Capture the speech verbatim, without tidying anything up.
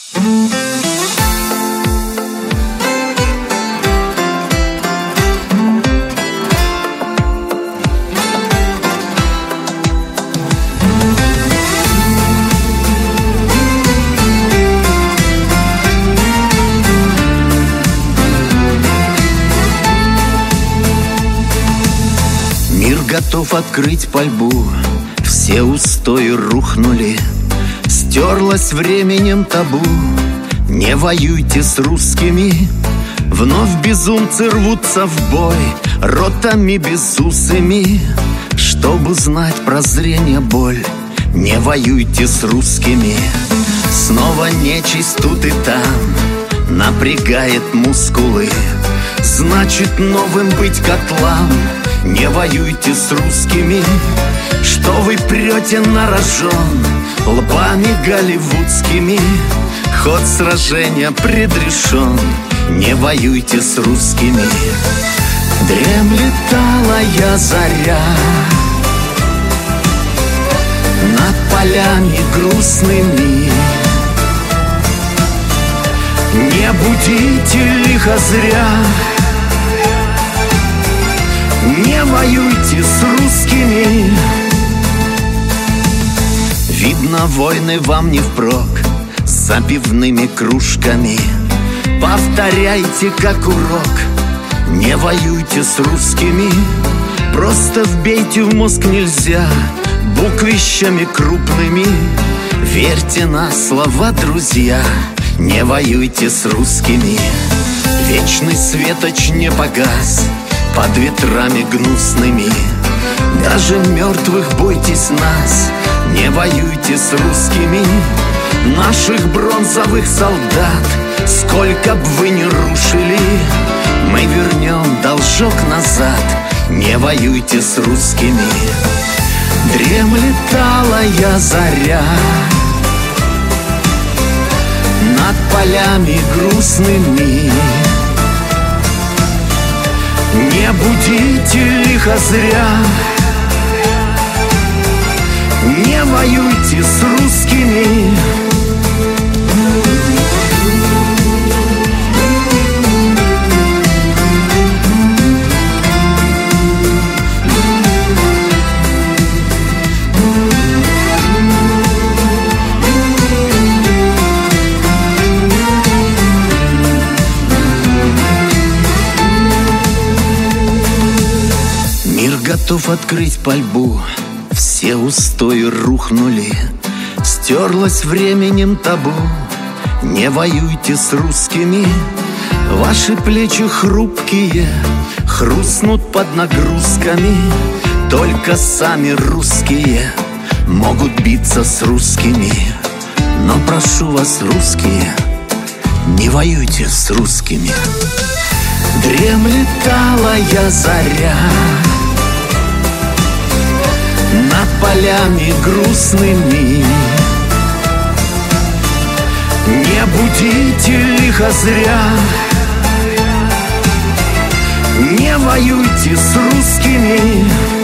Мир готов открыть пальбу, все устои рухнули, стерлось временем табу. Не воюйте с русскими. Вновь безумцы рвутся в бой ротами безусыми, чтобы знать прозрение боль. Не воюйте с русскими. Снова нечисть тут и там напрягает мускулы, значит новым быть котлам. Не воюйте с русскими. Что вы прете на рожон лбами голливудскими? Ход сражения предрешен. Не воюйте с русскими. Дремлет талая заря над полями грустными. Не будите лихо зря. Не воюйте с русскими. Видно, войны вам не впрок за пивными кружками. Повторяйте как урок. Не воюйте с русскими. Просто вбейте в мозг нельзя буквищами крупными. Верьте на слова, друзья. Не воюйте с русскими. Вечный светоч не погас под ветрами гнусными. Даже мертвых бойтесь нас. Не воюйте с русскими. Наших бронзовых солдат сколько б вы ни рушили, мы вернем должок назад. Не воюйте с русскими. Дремлет талая заря над полями грустными. Не будите лихо зря. Не воюйте с русскими. Мир готов открыть пальбу, все устои рухнули, стерлось временем табу. Не воюйте с русскими. Ваши плечи хрупкие хрустнут под нагрузками. Только сами русские могут биться с русскими. Но прошу вас, русские, не воюйте с русскими. Дремлет талая заря над полями грустными. Не будите лихо зря. Не воюйте с русскими.